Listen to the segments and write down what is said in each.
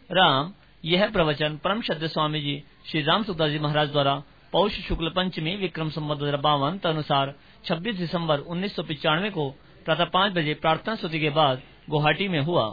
राम, यह प्रवचन परम श्रद्धेय स्वामी जी श्री राम सुखदास जी महाराज द्वारा पौष शुक्ल पंचमी विक्रम संवत 2052 अनुसार 26 दिसंबर 1995 को प्रातः 5 बजे प्रार्थना स्तुति के बाद गुवाहाटी में हुआ।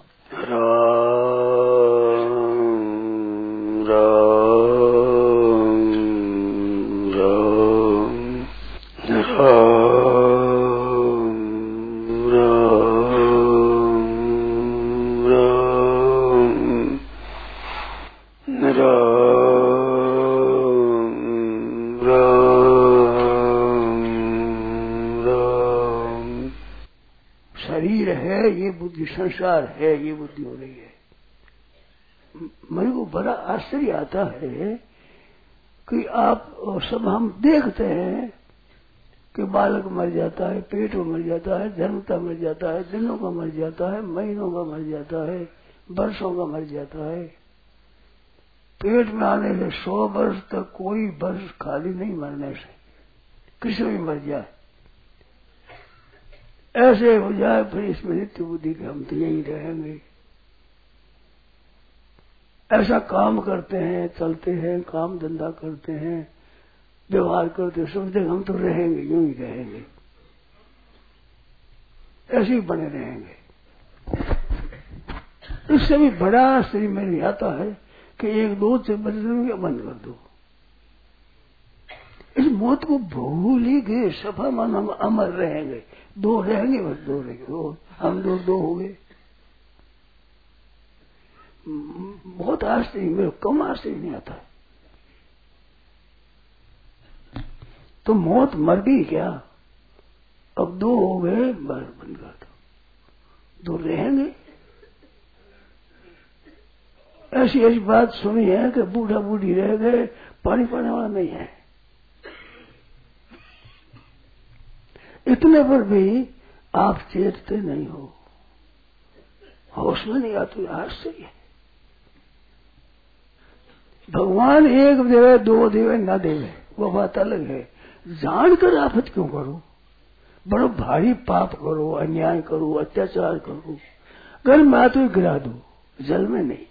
शरीर है, ये बुद्धि, संसार है, ये बुद्धि हो रही है। मेरे को बड़ा आश्चर्य आता है कि आप सब हम देखते हैं कि बालक मर जाता है, पेट में मर जाता है, जन्मता मर जाता है, दिनों का मर जाता है, महीनों का मर जाता है, वर्षों का मर जाता है। पेट में आने से 100 वर्ष तक कोई वर्ष खाली नहीं मरने से, किसी भी मर जाए, ऐसे हो जाए फिर इसमें नित्य बुद्धि के हम तो यही रहेंगे। ऐसा काम करते हैं, चलते हैं, काम धंधा करते हैं, व्यवहार करते, समझते हम तो रहेंगे, यूं ही रहेंगे, ऐसे ही बने रहेंगे। इससे भी बड़ा आश्चर्य मेरे आता है कि एक दूध से बचने बंद कर दो, इस मौत को भूल ही गए, सफा मन हम अमर रहेंगे, दो रहेंगे, बस दो रहेंगे, दो हम दो हो गए। बहुत आश्चर्य, मेरे कम आश्चर्य नहीं आता। तो मौत मर गई क्या, अब दो हो गए, बस बंद कर दो, दो रहेंगे। ऐसी ऐसी बात सुनी है कि बूढ़ा बूढ़ी रह गए, पानी पाने वाला नहीं है। इतने पर भी आप चेतते नहीं हो, होश में नहीं आते, आश्चर्य है। भगवान एक देवे, दो देवे, न देवे, वो बात अलग है। जानकर आफत क्यों करो, बड़ो भारी पाप करो, अन्याय करो, अत्याचार करो, घर में आते गिरा दो, जल में नहीं।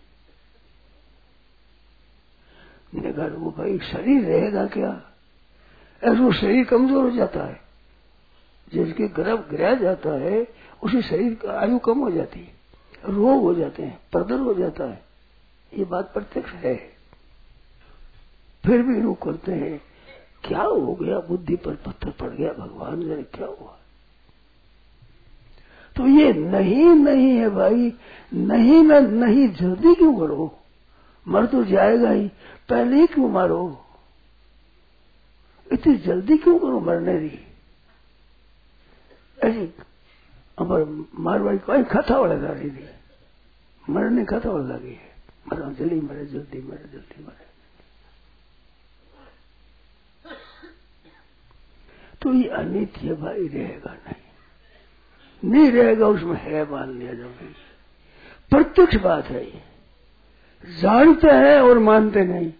घर वो भाई शरीर रहेगा क्या, ऐसा शरीर कमजोर हो जाता है, जिसके गर्भ गिराया जाता है उसी शरीर का आयु कम हो जाती है, रोग हो जाते हैं, परदर हो जाता है, ये बात प्रत्यक्ष है। फिर भी लोग करते हैं, क्या हो गया, बुद्धि पर पत्थर पड़ गया, भगवान जाने क्या हुआ। तो ये नहीं है भाई, नहीं में नहीं, जल्दी क्यों करो, मर तो जाएगा ही, पहले ही क्यों मारो, इतनी जल्दी क्यों करो मरने दी। ऐसी हमारे मारवाड़ी कोई कथा वाला दादी थी, मरने कथा वाला लगी है, मरा जल्दी मरे, जल्दी मरे, जल्दी मरे। तो ये अनित्य भाई रहेगा नहीं रहेगा, उसमें है मान लिया जाओगे, प्रत्यक्ष बात है ये, जानते हैं और मानते नहीं।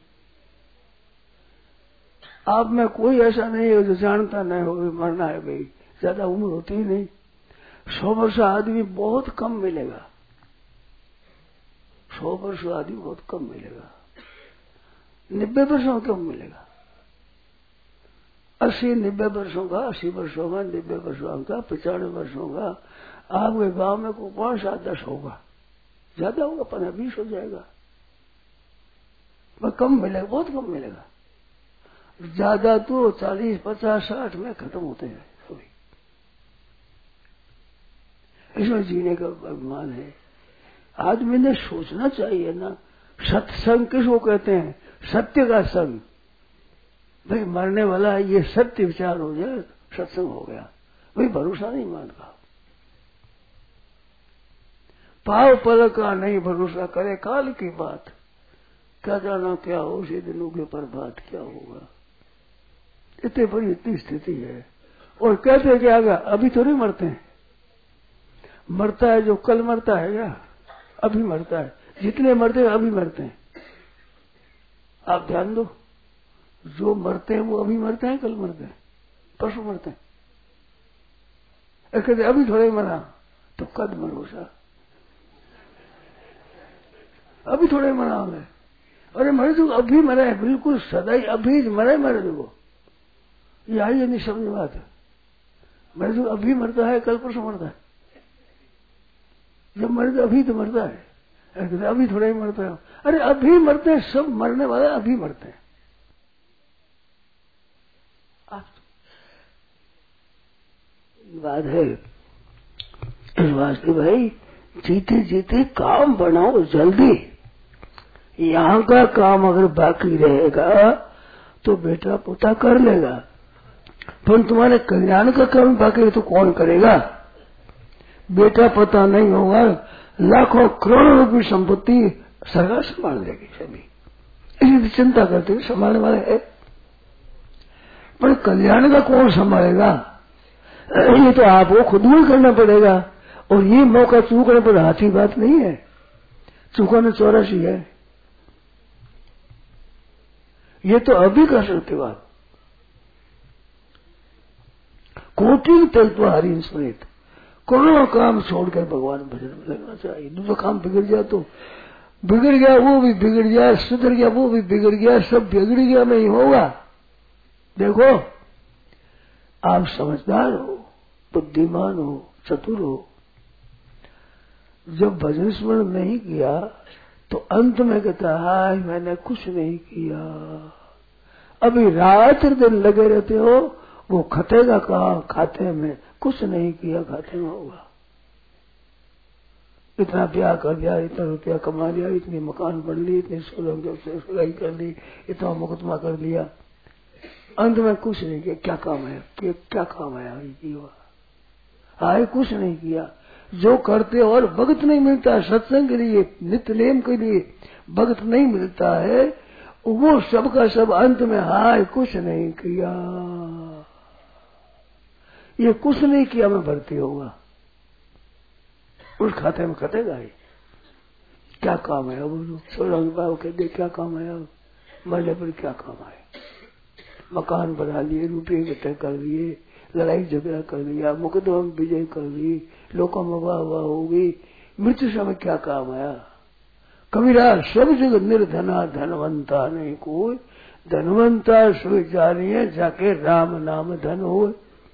आप में कोई ऐसा नहीं है जो जानता नहीं हो मरना है भाई, ज्यादा उम्र होती ही नहीं, 100 वर्ष आदमी बहुत कम मिलेगा, 100 वर्ष आदमी बहुत कम मिलेगा, 90 वर्षों कम मिलेगा, 80-90 वर्षों का, 80 वर्षों का, 90 वर्षों का, 95 वर्षों का। आपके गांव में को 5-7-10 होगा, ज्यादा होगा 15-20 हो जाएगा, वह कम मिलेगा, बहुत कम मिलेगा। ज्यादा तो 40-50-60 में खत्म होते हैं सभी। इसमें जीने का अभिमान है, आदमी ने सोचना चाहिए ना। सत्संग किसको कहते हैं, सत्य का संग, भाई मरने वाला है, ये सत्य विचार हो जाए, सत्संग हो गया। भाई भरोसा नहीं मानता, पाव पल का नहीं भरोसा करे काल की बात, क्या जाना क्या हो से दिनों के प्रभात क्या होगा। इतनी बड़ी इतनी स्थिति है, और कहते क्या आगा, अभी तो नहीं मरते हैं, मरता है जो कल मरता है या अभी मरता है, जितने मरते हैं अभी मरते हैं। आप ध्यान दो, जो मरते हैं वो अभी मरते हैं, कल मरते हैं, परसों मरते हैं। कहते अभी थोड़े मरा तो कद भरोसा, अभी थोड़े मरा मैं, अरे मरे तो अभी मरा है, बिल्कुल सदा ही अभी मरे देखो, ये आई नहीं समझ बात है। मरे तो अभी मरता है, कल परसों मरता है, जब मरे तो अभी तो मरता है, अभी थोड़ा ही मरता है। अरे अभी मरते हैं, सब मरने वाले अभी मरते हैं। बात है इस वास्ते भाई, जीते जीते काम बनाओ जल्दी। यहाँ का काम अगर बाकी रहेगा तो बेटा पोता कर लेगा, पर तुम्हारे कल्याण का काम बाकी है तो कौन करेगा? बेटा पता नहीं होगा, लाखों करोड़ों रुपये संपत्ति सरकार संभाल लेगी सभी, इसी चिंता करते हुए संभालने वाले है, पर कल्याण का कौन संभालेगा? ये तो आपको खुद ही करना पड़ेगा। और ये मौका चूकने पर हाथी बात नहीं है, चूकाना 84 है, ये तो अभी कर सकते हो आप। कोटि तत्व हरि स्मृत, करोड़ों काम छोड़कर भगवान भजन में लगना चाहिए। दूसरा काम बिगड़ जाए तो बिगड़ गया, वो भी बिगड़ गया, सुधर गया, वो भी बिगड़ गया, सब बिगड़ गया नहीं होगा। देखो आप समझदार हो, बुद्धिमान हो, चतुर हो, जब भजन स्मरण नहीं किया तो अंत में कहता है मैंने कुछ नहीं किया। अभी रात दिन लगे रहते हो, वो खतेगा कहाँ? खाते में। कुछ नहीं किया, खाते में होगा। इतना ब्याह कर दिया, इतना रुपया कमा लिया, इतनी मकान बन ली, इतनी सगाई कर ली, इतना मुकदमा कर लिया, अंत में कुछ नहीं किया। क्या काम है? क्या काम है जीवा? आए कुछ नहीं किया। जो करते और भगत नहीं मिलता, सत्संग के लिए, नित्य नेम के लिए भगत नहीं मिलता है, वो सब का सब अंत में हाय कुछ नहीं किया, ये कुछ नहीं किया में भर्ती होगा, उस खाते में कटेगा ही। क्या काम है? अब सोलंग बाबू कहते क्या काम है? अब मरने पर क्या काम है? मकान बना लिए, रुपये इकट्ठे कर लिए, लड़ाई झगड़ा कर लिया, मुकदमा में विजय कर ली, लोगों में वाह वाह हो गई, मृत्यु समय क्या काम आया? कबीरा सब जगह निर्धना धनवंता नहीं कोई, धनवंता सोई जानिए जाके राम नाम धन हो।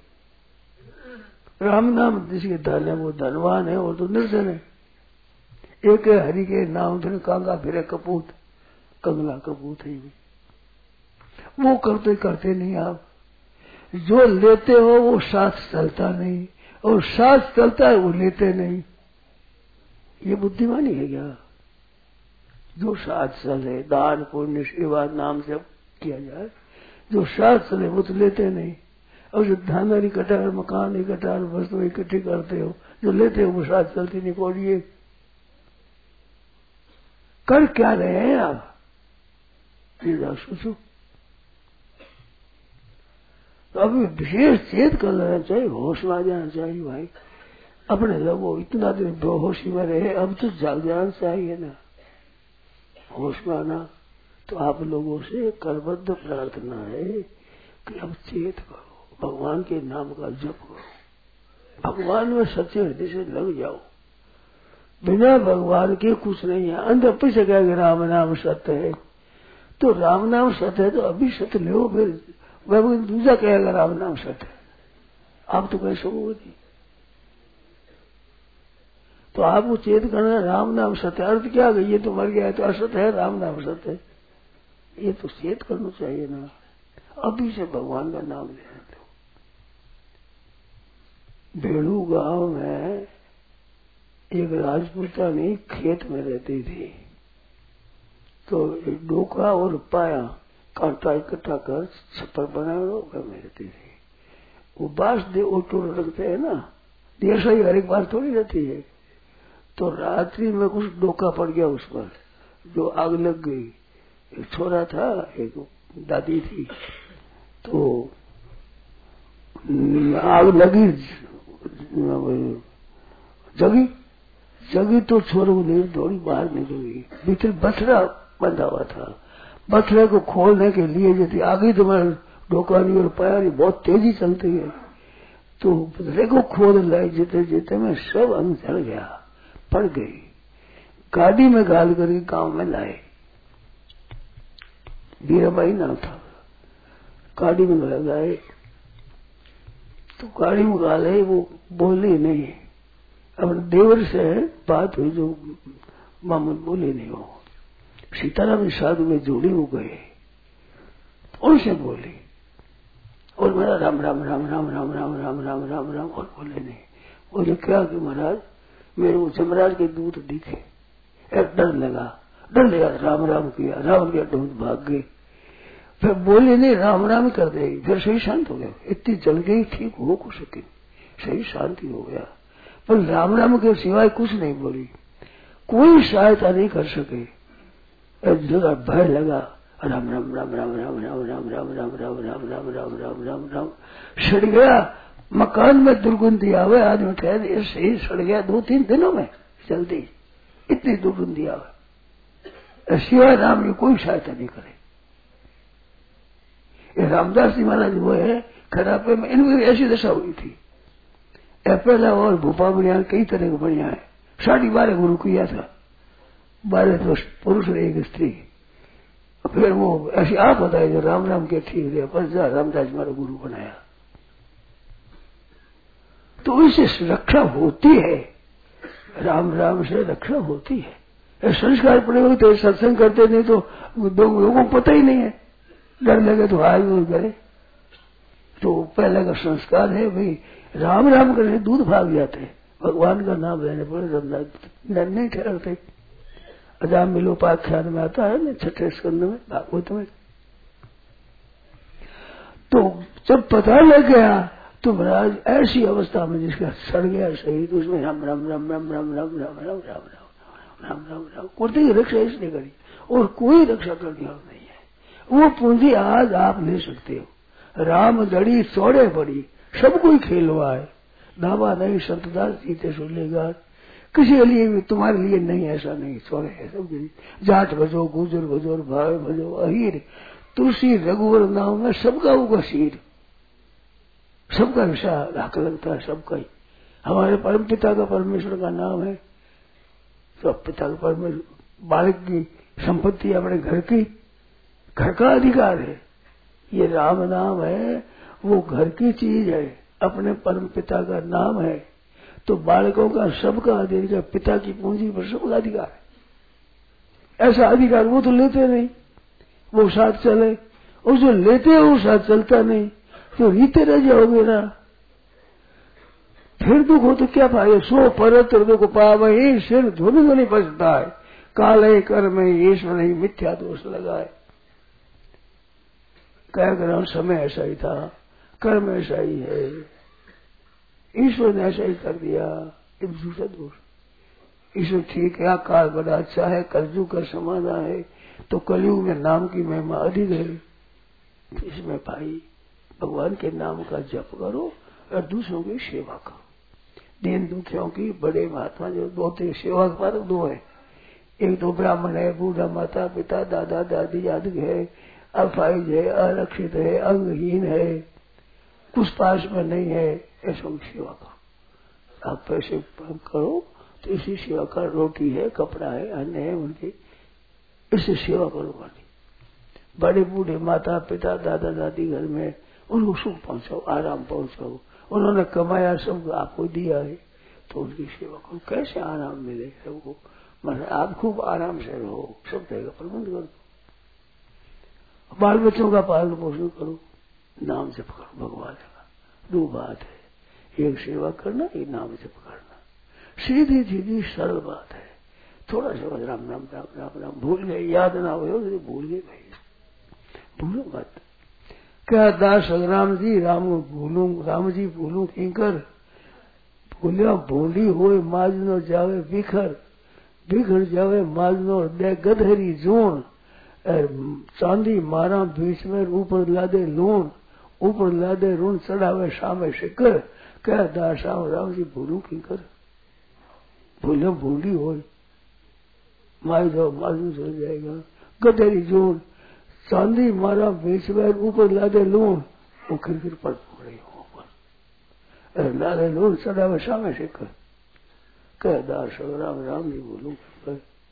राम नाम जिसके धन है वो धनवान है, और तो निर्धन है। एक है हरि के नाम धन कांगा फिरे कपूत, कंगला कपूत है, वो करते करते नहीं। आप जो लेते हो वो साथ चलता नहीं, और साथ चलता है वो लेते नहीं। ये बुद्धिमानी है क्या? जो साथ चले, दान पुण्य सेवा नाम से किया जाए, जो साथ चले वो तो लेते नहीं। और जो धन इकट्ठा, मकान इकट्ठा, वस्तु इकट्ठी करते हो, जो लेते हो वो साथ चलती नहीं। को ये कर क्या रहे हैं आप? ये सोचो। तो अभी विशेष चेत कर लेना चाहिए, होश में आ जाना चाहिए भाई। अपने लोगों इतना दिन बेहोशी में रहे, अब तो जाग जाना चाहिए ना, होश में आना। तो आप लोगों से करबद्ध प्रार्थना है कि अब चेत करो, भगवान के नाम का जप करो, भगवान में सच्चे हृदय से लग जाओ। बिना भगवान के कुछ नहीं है। अंदर पीछे क्या राम नाम सत्य है, तो राम नाम सत्य है तो अभी सत्य लो, फिर वह दूसरा कहेगा राम नाम सत्य, आप तो कह सकोगे नहीं। तो आपको चेत करना राम नाम सत्य। अर्थ क्या है? ये तो मर गया है तो असत्य है, राम नाम सत्य है, ये तो चेत करना चाहिए ना। अभी से भगवान का नाम लेना। दो बेड़ू गांव में एक राजपूतानी खेत में रहती थी, तो डोका और पाया कांटा इकट्ठा कर छप्पर बनाए घर में रहती थी। वो बांस दे ओटो रखते हैं ना, ऐसा ही हर एक बार थोड़ी रहती है। तो रात्रि में कुछ डोका पड़ गया उस पर, जो आग लग गई। एक छोरा था, एक दादी थी, तो आग लगी, जगी तो छोरे को ले दौड़ी बाहर निकल गई। भीतर बछड़ा बंधा हुआ था, बछड़े को खोलने के लिए यदि आगे तो मैं डोका नहीं और पाया नहीं, बहुत तेजी चलती है, तो बछड़े को खोल लाई, जीते जीते में सब अंग जल गया, पड़ गई। गाड़ी में गाल करके गांव में लाए। वीराबाई नाम था। गाड़ी में लगाए तो गाड़ी में गाले, वो बोली नहीं। अब देवर से बात हुई जो मामूल बोले नहीं हो। सीताराम साधु में जोड़ी हो गए, उनसे बोली और मेरा राम राम राम राम राम राम राम राम राम राम और बोले नहीं। बोले क्या कि महाराज मेरे को जमराज के दूत दिखे, डर लगा राम राम किया, राम किया दूत भाग गए। फिर बोले नहीं, राम राम कर देगी, फिर सही शांत हो गया। इतनी जल गई ठीक हो कुछ सके, सही शांति हो गया। पर राम राम के सिवाय कुछ नहीं बोली, कोई सहायता नहीं कर सके। जगह भय लगा, राम राम राम राम राम राम राम राम राम राम राम राम राम राम राम राम। सड़ गया मकान में, दुर्गंधी आवे, आदमी ठहरे सही सड़ गया 2-3 दिनों में, जल्दी इतनी दुर्गंधी आवे। सिवाय राम की कोई सहायता नहीं करे। ये रामदास जी महाराज वो है खराबे में, इनकी ऐसी दशा हुई थी। पहला और भोपाल बढ़िया कई तरह के बढ़िया है। 12.5 गुरु किया था, 12 तो पुरुष और 1 स्त्री। फिर वो ऐसी आप बताए जो राम राम के ठीक रहे, पर रामदास हमारा गुरु बनाया। तो इससे रक्षा होती है, राम राम से रक्षा होती है। संस्कार पड़े हुए तो सत्संग करते नहीं तो लोगों को पता ही नहीं है, डर लगे तो आए और करे। तो पहले का संस्कार है भाई, राम राम करने दूध भाग जाते हैं, भगवान का नाम लेने पर नहीं ठहरते। अजाम मिलोपाख्यान में आता है ना 6ठे स्कंद में भागवत में। तो जब पता लग गया तो महाराज ऐसी अवस्था में जिसका सड़ गया शरीर, उसमें राम राम राम राम राम राम राम राम राम राम राम राम कुर्ते की रक्षा इसने करी और कोई रक्षा करने वाला नहीं है। वो पूंजी आज आप ले सकते हो। राम दड़ी चौड़े पड़ी, सब कोई खेल हुआ है। दावा नहीं संतदास जीते सुलेगा, किसी के लिए भी तुम्हारे लिए नहीं, ऐसा नहीं, चौड़े है सब। जाट भजो, गुजर भजो, भाव भजो, अहीर तुलसी रघुवर नाम में सबका होगा शीर, सबका विषय हक लगता है, सबका ही। हमारे परम पिता का परमेश्वर का नाम है, तो पिता का परमेश्वर, बालक की संपत्ति अपने घर की, घर का अधिकार है। ये राम नाम है, वो घर की चीज है, अपने परम पिता का नाम है। तो बालकों का सबका अधिकार, पिता की पूंजी पर सबका अधिकार है। ऐसा अधिकार वो तो लेते नहीं, वो साथ चले, और जो लेते हैं वो साथ चलता नहीं, तो रीते रह जाओगे ना, फिर दुख हो तो क्या पाए। सो परत दुख पावे, सिर धुन नहीं बचता है, काले कर्म ईश्वर ही मिथ्या दोष लगाए। क्या करा, समय ऐसा ही था, कर्म ऐसा ही है, ईश्वर ने ऐसा ही कर दिया, एक दूसरा दोष। ईश्वर ठीक है, काल बड़ा अच्छा है, कलयुग का समाधान है, तो कलयुग में नाम की महिमा अधिक है। इसमें भाई भगवान के नाम का जप करो और दूसरों की सेवा करो। दीन दुखियों की, बड़े महात्मा जो 2 सेवा के पात्र 2 है, एक तो ब्राह्मण है, बूढ़ा, माता पिता, दादा दादी आदि है, अफाइज है, अरक्षित है, अंगहीन है, कुछ पास में नहीं है, ऐसों की सेवा करो। आप पैसे करो तो इसी सेवा का, रोटी है, कपड़ा है, अन्न है उनकी, इससे सेवा करो। वाली बड़े बूढ़े माता पिता दादा दादी घर में, उनको सुख पहुंचाओ, आराम पहुंचाओ। उन्होंने कमाया सब आपको दिया है, तो उनकी सेवा करो। कैसे आराम मिले सबको, मतलब आप खूब आराम से रहो, सब जगह प्रबंध करो। बाल बच्चों का पालन पोषण करो, नाम जप करो भगवान का। 2 बात है, एक सेवा करना, एक नाम जप करना, सीधी सीधी सरल बात है। थोड़ा सा राम राम राम राम राम भूल गए, याद ना हो तो भूल गए भाई, भूलो मत। क्या दास राम जी राम भूलू, राम जी भूलू किंकर, भूलिया भूली होए माजनो जावे बिखर, बिखर जावे माजनो दे गधेरी जोन, चांदी मारा बीच में ऊपर लादे लूण, ऊपर लादे ऋण चढ़ावे सामे शिकर। क्या दास राम जी भूलू किंकर, भूलिया भूली होए माज जाओ माजू चल जाएगा, गधेरी जोन, चांदी मारा बीच में ऊपर लादे लूण, वो खिरखिर पर पड़े ऊपर लादे लूण चढ़ावे सामे शिकर। कह दास राम जी बोलू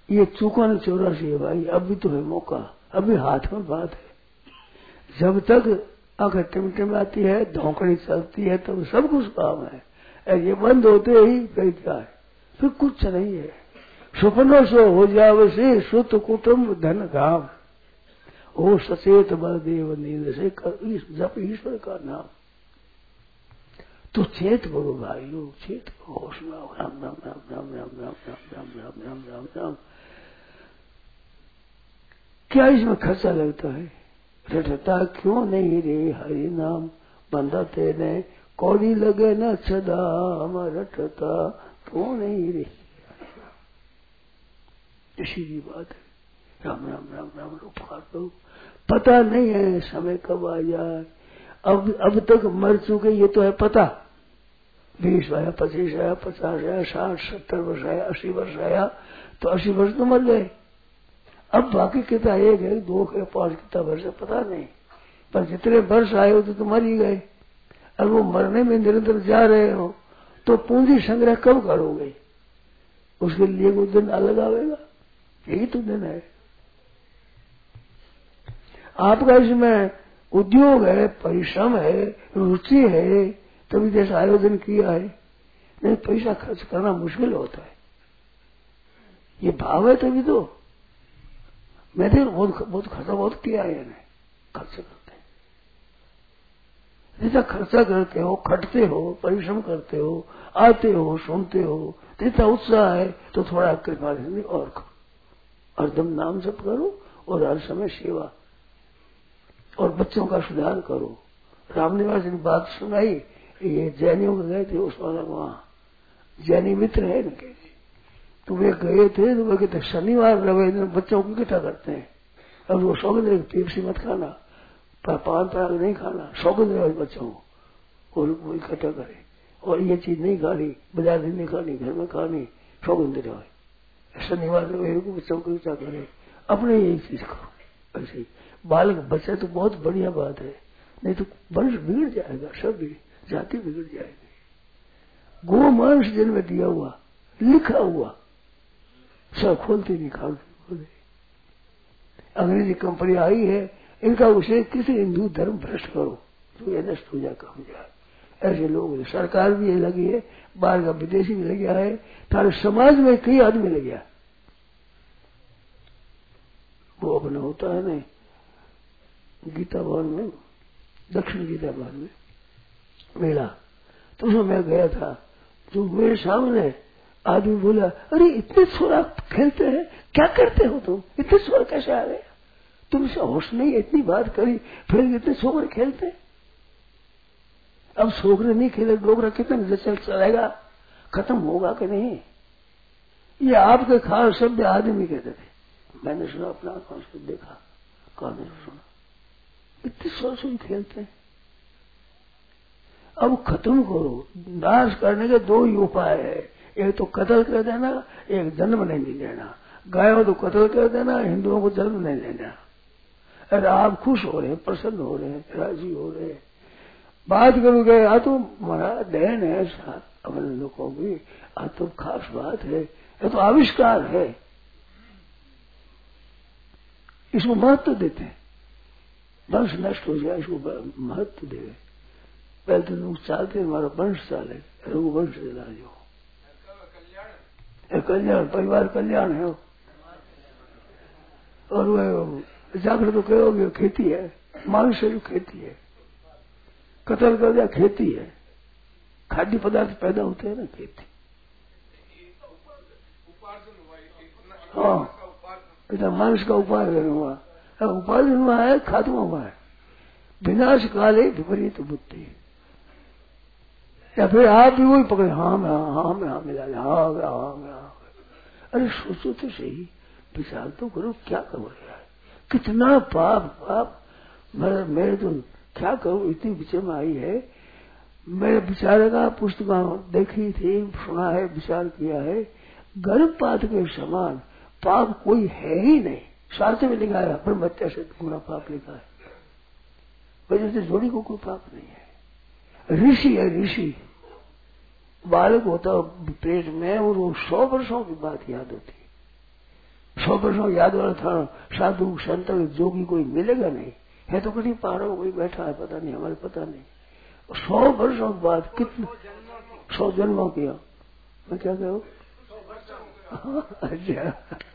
ये चूका 84 है भाई, अभी तो है मौका, अभी हाथ में बात है। जब तक आंखें टिमटिमाती है, धौंकड़ी चलती है, तब सब कुछ काम है। और ये बंद होते ही फिर क्या है, फिर कुछ नहीं है। सुपनो सो हो जावसे सुत कुटुंब धन धाम, हो सचेत बलदेव नींद से जप ईश्वर का नाम। तो चेत करो भाइयों, चेत करो, होश में राम राम राम राम राम राम राम राम राम राम राम राम। क्या इसमें खर्चा लगता है? रटता क्यों नहीं रे हरि नाम, बंदा तेने कौड़ी लगे न छदाम, रटता क्यों नहीं रे। इसी की बात है। राम राम राम राम उपकार करो। पता नहीं है समय कब आ जाए। अब तक मर चुके ये तो है पता, 20 आया, 25 आया, 50 आया, 60, 70 वर्ष आया, 80 वर्ष आया, तो 80 वर्ष तो मर गए। अब बाकी कितना 1 है, 2 है, 5 कितना वर्ष है पता नहीं, पर जितने वर्ष आए हो तो मर ही गए। और वो मरने में निरंतर जा रहे हो तो पूंजी संग्रह कब करोगे? उसके लिए कोई दिन अलग आवेगा? यही तो दिन है। आपका इसमें उद्योग है, परिश्रम है, रुचि है, तभी जैसा आयोजन किया है। नहीं पैसा खर्च करना मुश्किल होता है। ये भाव है तभी तो। मैंने बहुत खर्चा बहुत किया है, खर्च करते हैं। जितना खर्चा करते हो, खटते हो, परिश्रम करते हो, आते हो, सुनते हो, जितना उत्साह है तो थोड़ा कृपा से और करो, हरदम नाम जप करो और हर समय सेवा और बच्चों का सुधार करो। रामनिवास ने बात सुनाई, ये जैनियों को गए थे, उस वाला वहां जैनी मित्र है न, कहते तो वे गए थे तो वे कहते शनिवार रविवार दिन बच्चों को इकट्ठा करते हैं। अब वो शौक रहे पेप्सी मत खाना, पान पराग नहीं खाना, शौक रहे बच्चों को, और वो इकट्ठा करे, और ये चीज नहीं खानी, बाजार नहीं खानी, घर में खानी, शौक रहे। शनिवार रविवार को बच्चों को इकट्ठा करे, अपने यही चीज करो। ऐसे ही बालक बच्चे तो बहुत बढ़िया बात है, नहीं तो वंश बिगड़ जाएगा, सब जाति बिगड़ जाएगी। गो मांस जन्म दिया हुआ, लिखा हुआ, सब खोलते नहीं खाते। अंग्रेजी कंपनी आई है, इनका उसे किसी हिंदू धर्म भ्रष्ट करो तो ये नष्ट हो जाए, कम जाए। ऐसे लोग, सरकार भी ये लगी है, बाहर का विदेशी भी लग गया है, सारे समाज में कई आदमी लग गया। वो अपना होता है ना गीता भवन में, दक्षिण गीता भवन में मेला, तो उसमें मैं गया था, तो मेरे सामने आदमी बोला, अरे इतने शोर आप खेलते हैं, क्या करते हो तुम, इतने शोर कैसे आ गए, तुमसे होश नहीं, इतनी बात करी फिर इतने शोर खेलते। अब छोकरे नहीं खेले, डोगरा कितने चलेगा, खत्म होगा कि नहीं? ये आपके खास शब्द आदमी कहते थे, मैंने सुना, अपना आंखों से देखा, कानों से सुना, इतने शोर खेलते हैं। अब खत्म करो। नाश करने के 2 ही उपाय है, एक तो कत्ल कर देना, एक जन्म नहीं देना। गायों को कत्ल कर देना, हिंदुओं को जन्म नहीं देना। अरे आप खुश हो रहे हैं, प्रसन्न हो रहे हैं, राजी हो रहे हैं, बात करोगे आ तो हमारा देन है अपने लोगों की, आ तो खास बात है, ये तो आविष्कार है, इसको महत्व देते हैं। वंश नष्ट हो जाए इसको महत्व देवे। पहले तो लोग चाहते हमारा वंश चाले, रघुवंश चला जो कल्याण, परिवार कल्याण है। और वह जाकर तो कहोगे खेती है, मांस से जो खेती है, कत्ल कर दिया खेती है, खाद्य पदार्थ पैदा होते हैं ना, खेती। हाँ, इतना मांस का उपार्जन हुआ, उपार्जन हुआ है, खात्मा हुआ है। विनाश काले विपरीत बुद्धि, या फिर आप भी वही पकड़े, हाँ मैं हाँ मैं हाँ मिला, हाँ मैं हाँ मैं हाँ। अरे सोचो तो सही, विचार तो करो, क्या करो यार, कितना पाप पाप। मेरे तो क्या करूं, इतनी विचय में आई है। मेरे विचार का पुस्तक देखी थी, सुना है, विचार किया है, गर्भपात के समान पाप कोई है ही नहीं। शास्त्र में लिखा है, ब्रह्म हत्या से पूरा पाप लिखा है, वजह से जोड़ी को कोई पाप नहीं है। ऋषि है, ऋषि बालक होता पेट में, और वो 100 वर्षों की बात याद होती, 100 वर्षों याद वाला था साधु संत जोगी कोई मिलेगा नहीं है, तो कहीं पहाड़ों कोई बैठा है पता नहीं, हमारे पता नहीं। 100 वर्षों के बाद कितने 100 जन्मों किया, मैं क्या कहूँ। अच्छा,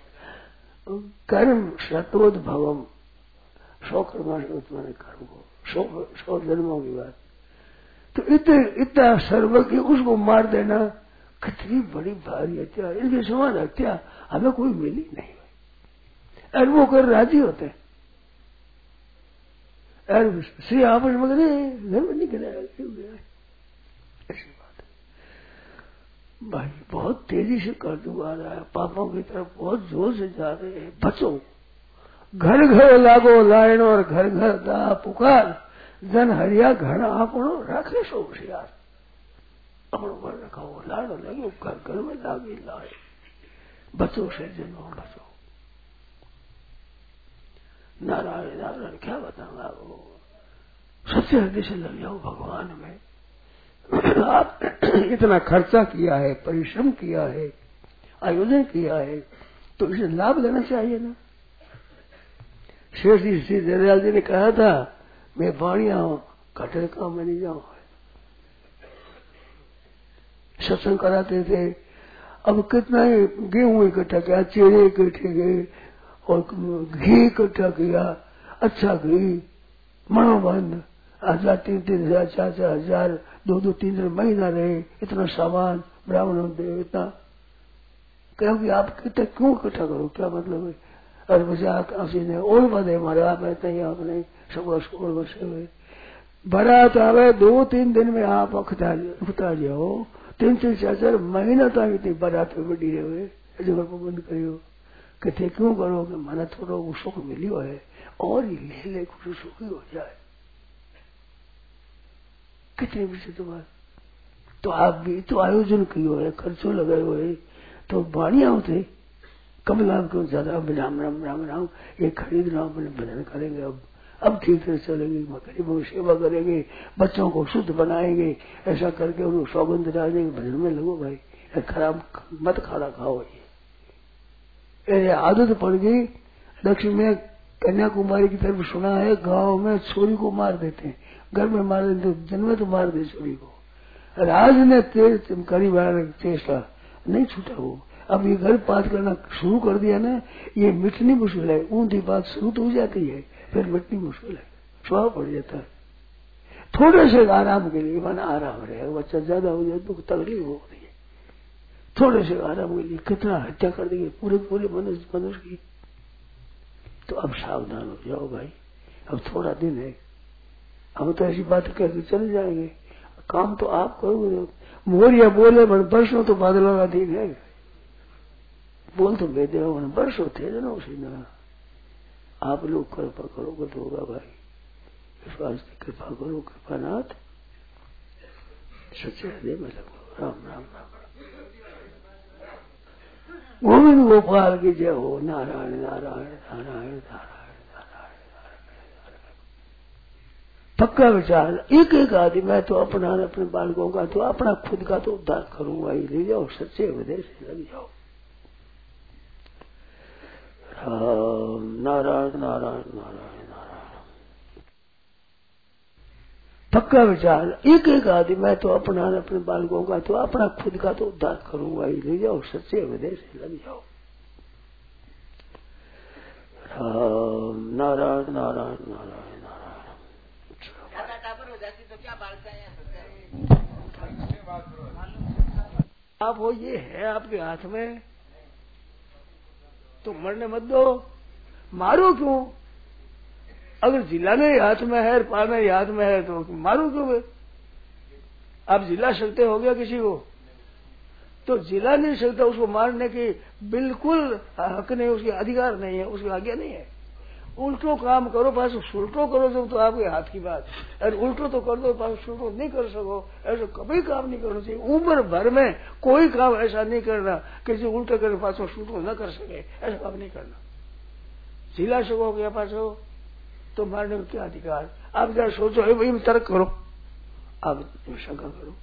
कर्म शतोद भवम, 100 कर्मांश मैंने कर्म को 100 जन्मों की बात, तो इतना सर्वज्ञ उसको मार देना कितनी बड़ी भारी हत्या, इनके समान हत्या हमें कोई मिली नहीं, और वो कर राजी होते हैं। और श्री आपस में घर में नहीं गया, ऐसी बात है भाई। बहुत तेजी से कर्तव्य आ रहा है, पापों की तरफ बहुत जोर से जा रहे हैं। बचो, घर घर लागो लाइन और घर घर दा पुकार, जन हरिया घर आपनो रखे सो होशियार। अपनो घर रखाओ, लाड़ो लगे घर घर में लागी लाए, बचो से जन्मों बचो। नारायण नारायण क्या बताऊंगा आपको, सच्चे हृदय से लग जाओ भगवान में। आप इतना खर्चा किया है, परिश्रम किया है, आयोजन किया है, तो इसे लाभ लेना चाहिए ना। शेष जी श्री दयाल जी ने कहा था, मैं वाणिया हूं, घटे काम में नहीं जाऊं। सत्संग कराते थे, अब कितना ही गेहूं इकट्ठा किया, चेहरे इकट्ठे गए और घी इकट्ठा किया, अच्छा घी, मनोबंध 1000 3,000 4,000 2-2 3 महीना रहे, इतना सामान ब्राह्मणों दे, इतना क्योंकि आप कितना क्यों इकट्ठा करो, क्या मतलब है। और मुझे ने और बधे मारे, आप रहते ही आपने सब और बसे हुए बारात आवे 2-3 दिन में आप उठा जाओ, 3-3 4 महीना तो इतनी बारात में बड़ी रहे जगह को बंद करियो, कहते क्यों करो कि मन थोड़ा वो सुख मिलियो है और ही ले कुछ सुखी हो जाए। कितने विषय तुम्हारे, तो आप भी तो आयोजन कियो है, खर्चो लगाए हुए, तो बढ़िया होते कमला क्यों ज्यादा। राम राम राम राम ये खरीद रहा अपने भजन करेंगे, अब ठीक से चलेंगे, गरीबों की सेवा करेंगे, बच्चों को शुद्ध बनाएंगे, ऐसा करके उनको सौगंध डालेंगे, भजन में लगो भाई, खराब मत खाना खाओ। ये आदत पड़ गई। दक्षिण में कन्याकुमारी की तरफ सुना है, गांव में छोरी को मार देते हैं, घर में मार देते, तो दिन में तो मार दे छोरी को। राज ने तेज करी वाला चेष्टा नहीं छूटा वो, अब ये घर पात करना शुरू कर दिया ना, ये मिटनी मुश्किल है। ऊंधी बात शुरू तो हो जाती है, फिर मिटनी मुश्किल है, स्वभाव पड़ जाता है। थोड़े से आराम के लिए मन आराम रहे, बच्चा ज्यादा हो जाए तो तकलीफ हो रही है, थोड़े से आराम के लिए कितना हत्या कर देंगे पूरे पूरे मनुष्य की। तो अब सावधान हो जाओ भाई, अब थोड़ा दिन है, हम तो ऐसी बात करके चले जाएंगे, काम तो आप करोगे। मोरिया बोले वर्षों तो बादलों का दिन है, बोल तो बेदे वर्षों थे ना उसी दिन। आप लोग कृपा करोगे तो होगा भाई, इस वास्ते कृपा करो कृपानाथ, सच्चे हृदय में लगो। राम राम राम। गोविंद गोपाल की जय हो। नारायण नारायण नारायण नारायण नारायण। पक्का विचार, एक एक आदमी, मैं तो अपना अपने बालकों का तो अपना खुद का तो उद्धार करूंगा ही, ले जाओ सच्चे हृदय से लग जाओ। नारायण नारायण नारायण नारायण। पक्का विचार, एक एक आदमी, मैं तो अपना अपने बालकों का तो अपना खुद का तो उद्धार करूंगा ही, ले जाओ सच्चे हृदय से लग जाओ। नारायण नारायण नारायण नारायण। तो क्या बात है, आप वो ये है आपके हाथ में, तो मरने मत दो, मारो क्यों। अगर जिलाने हाथ में है, पाना हाथ में है, तो मारो क्यों। आप जिला सकते हो गया किसी को, तो जिला नहीं सकता, उसको मारने की बिल्कुल हक नहीं, उसके अधिकार नहीं है, उसकी आज्ञा नहीं है। उल्टो काम करो, पास उल्टो करो जब तो आपके हाथ की बात, और उल्टो तो कर दो, पास उल्टो नहीं कर सको, ऐसा कभी काम नहीं करना चाहिए। उम्र भर में कोई काम ऐसा नहीं करना कि जो उल्टे करे पास उल्टो न कर सके, ऐसा काम नहीं करना। जिला सको क्या पास हो तो मारने में क्या अधिकार। आप जरा सोचो, वही तर्क करो, आप शंका करो,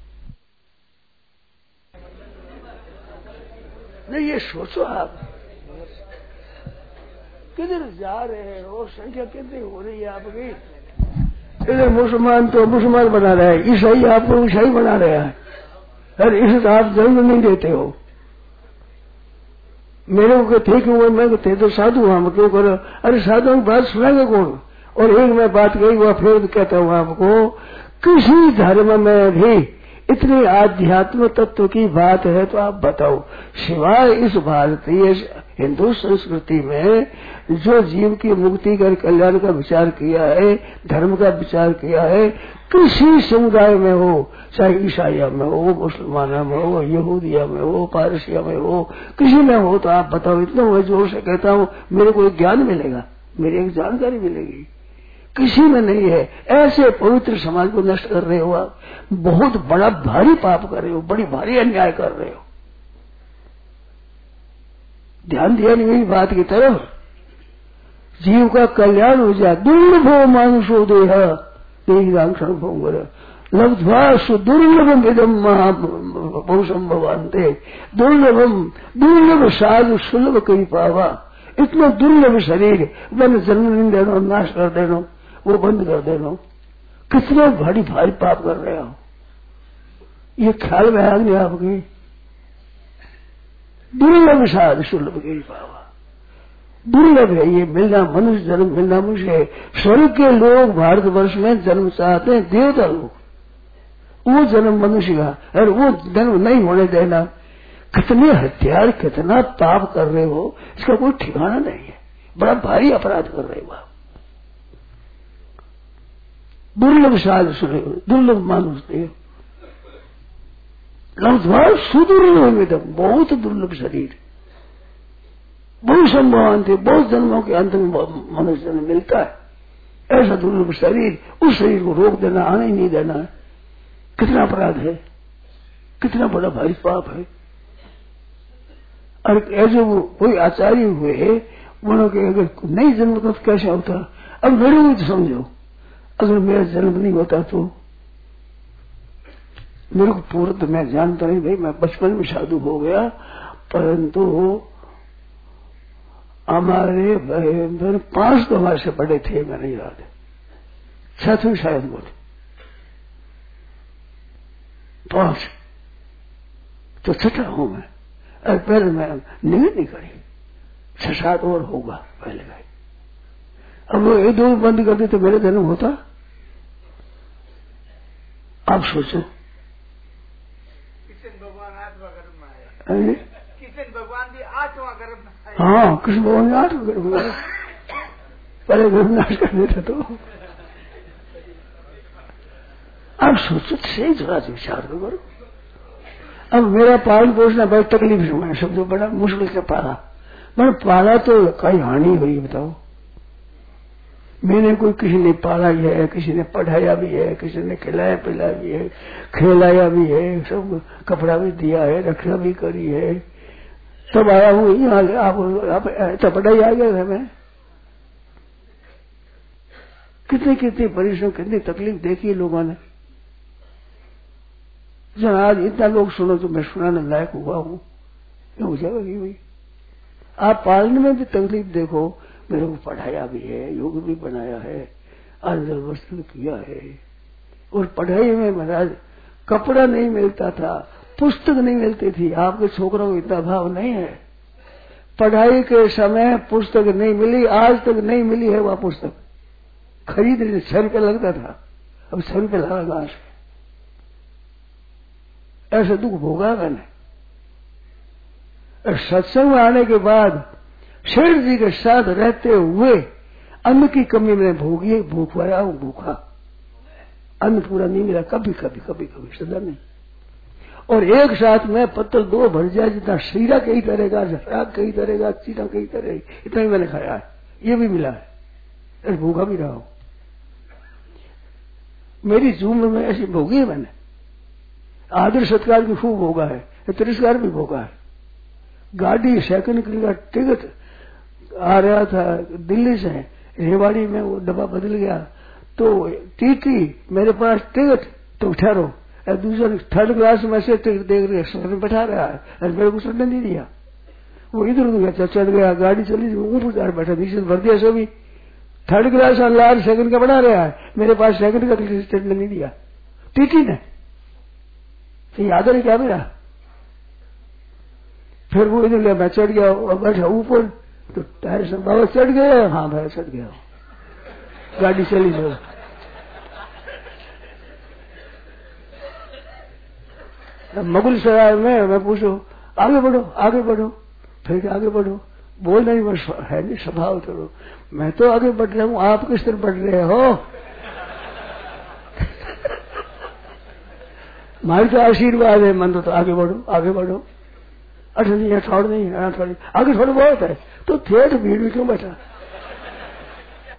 नहीं ये सोचो आप। किधर जा रहे हो? संख्या कितनी हो रही है आपकी? इधर मुसलमान तो मुसलमान बना रहा है, ईसाई आपको ईसाई बना रहा है, अरे इसे आप जन्म नहीं देते हो। मेरे को थे क्यों? मैं थे तो साधु हम क्यों करो? अरे साधु की बात सुनाएगा कौन? और एक मैं बात कही वह फिर कहता हूँ आपको, किसी धर्म में भी इतनी आध्यात्म तत्व की बात है तो आप बताओ, सिवाय इस भारतीय हिंदू संस्कृति में जो जीव की मुक्ति का कल्याण का विचार किया है, धर्म का विचार किया है, किसी समुदाय में हो, चाहे ईसाइया में हो, मुसलमाना में हो, यहूदिया में हो, पारसिया में हो, किसी में हो, तो आप बताओ। इतना मैं जोर से कहता हूँ, मेरे को एक ज्ञान मिलेगा, मेरी एक जानकारी मिलेगी, किसी में नहीं है। ऐसे पवित्र समाज को नष्ट कर रहे हो आप, बहुत बड़ा भारी पाप कर रहे हो, बड़ी भारी अन्याय कर रहे हो। ध्यान दिया नहीं मेरी बात की तरफ? जीव का कल्याण हो जाए। दुर्लभो मानुषो देह लब्ध्वा सुदुर्लभम इदम महापुरुषम भवान्ते। दुर्लभ साधु सुलभ कई पावा। इतना दुर्लभ शरीर मैंने जन्म नहीं देना, नाश कर देना, वो बंद कर देना, कितना भारी पाप कर रहे हो, ये ख्याल में आ गया आपकी? दुर्लभ साधु सुलभ कई पावा, दुर्लभ है ये मिलना, मनुष्य जन्म मिलना मुश्किल है। स्वर्ग के लोग भारतवर्ष में जन्म चाहते हैं, देवता लोग, वो जन्म मनुष्य का, और वो जन्म नहीं होने देना। कितने हथियार, कितना पाप कर रहे हो, इसका कोई ठिकाना नहीं है, बड़ा भारी अपराध कर रहे हो आप। दुर्लभ साधु सुलभ, दुर्लभ मानुष देव लब्ध्वा सुदुर्लभ, बहुत दुर्लभ शरीर, बहुत संभावना थे, बहुत जन्मों के अंत में मनुष्य जन्म मिलता है। ऐसा दुर्लभ शरीर, उस शरीर को रोक देना, आने ही नहीं देना है, कितना अपराध है, कितना बड़ा भारी पाप है। और ऐसे वो कोई आचार्य हुए उन्होंने अगर नहीं जन्म तो कैसे होता? अब मेरे को तो समझो, अगर मेरा जन्म नहीं होता तो मेरे को पूरा तो मैं जानता नहीं भाई, मैं बचपन में साधु हो गया, परंतु हमारे बहन 5 तो हमारे से बड़े थे, मैं नहीं याद है, 6 शायद वो थे, 5 तो 6 हूं मैं। और पहले मैं नियत नहीं करी, 6-7 और होगा पहले भाई। अब वो 1-2 बंद कर दी तो मेरे जन्म होता? आप सोचो। किशन भगवान 8वां गर्भ में आया, किशन भगवान भी 8वां गर्भ में आया। हाँ, कृष्ण भगवान ने 8वां गर्भ में आया, पहले गर्भ नाश कर देता तो। आप सोचो, सही जगह से विचार तो करो। अब मेरा पालन पोषण बड़ी तकलीफ से मैंने समझो, बड़ा मुश्किल से पाला, मैंने पाला तो कई हानि हुई बताओ। मैंने कोई किसी ने पाला भी है, किसी ने पढ़ाया भी है, किसी ने खिलाया पिलाया भी है, खिलाया भी है, सब कपड़ा भी दिया है, रक्षा भी करी है, तब आया हूँ यहाँ। आप तो पढ़ाई आ गया है। मैं कितनी परिश्रम, कितनी तकलीफ देखी है लोगों ने। जब आज इतना लोग सुनो तो मैं सुनाने लायक हुआ हूँ, ये हो जाएगा भाई। आप पालने में भी तकलीफ देखो, मेरे को पढ़ाया भी है, योग भी बनाया है, अंदर वस्तु किया है। और पढ़ाई में महाराज कपड़ा नहीं मिलता था, पुस्तक नहीं मिलती थी। आपके छोकरों को इतना भाव नहीं है। पढ़ाई के समय पुस्तक नहीं मिली, आज तक नहीं मिली है वह पुस्तक। खरीद 6 रुपये लगता था, अब 6 रुपये लगा गांव से। ऐसा दुख भोगा मैंने। सत्संग में आने के बाद शेर जी के साथ रहते हुए अन्न की कमी मैंने भोगी, भूखवाया हूं, भूखा, अन्न पूरा नहीं मिला, कभी सदा नहीं। और एक साथ में पत्तल 2 भर जाए, जितना शीरा कई तरह का, शराब कई तरह का, चीरा कई तरह, इतना ही मैंने खाया है, ये भी मिला है, भूखा भी रहा हूं। मेरी उम्र में ऐसी भोगी है मैंने। आदर सत्कार भी खूब भोगा है, तिरस्कार भी भोगा है। गाड़ी सेकंड का टिकट आ रहा था दिल्ली से, रेवाड़ी में वो डब्बा बदल गया, तो टीटी मेरे पास टिकट तो ठहरो, दूसरा 3rd क्लास में से टिकट देख रहे सर बैठा रहा है, और मेरे को सर नहीं दिया। वो इधर उधर चढ़ गया, गाड़ी चली, ऊपर चढ़ बैठा, नीचे भर दिया सभी। थर्ड क्लास लाल सेकंड का बना रहा है, मेरे पास सेकंड का स्टेटमेंट नहीं दिया टीटी ने। तो याद है क्या मेरा? फिर वो इधर गया, मैं चढ़ गया और बैठा ऊपर, तो टायर से बाबा चढ़ गया, हाँ भाई चढ़ गया, गाड़ी चली जाओ। मुगल सराय में मैं पूछो आगे बढ़ो आगे बढ़ो, फिर आगे बढ़ो, बोल नहीं, बस है नहीं स्वभाव करो, मैं तो आगे बढ़ रहा हूँ, आप किस तरह बढ़ रहे हो? हमारी तो आशीर्वाद है, मन तो आगे बढ़ो आगे बढ़ो। अच्छा नहीं है, छोड़ नहीं है, थोड़ी आगे थोड़ा बहुत है, तो थे तो भीड़ में क्यों बैठा?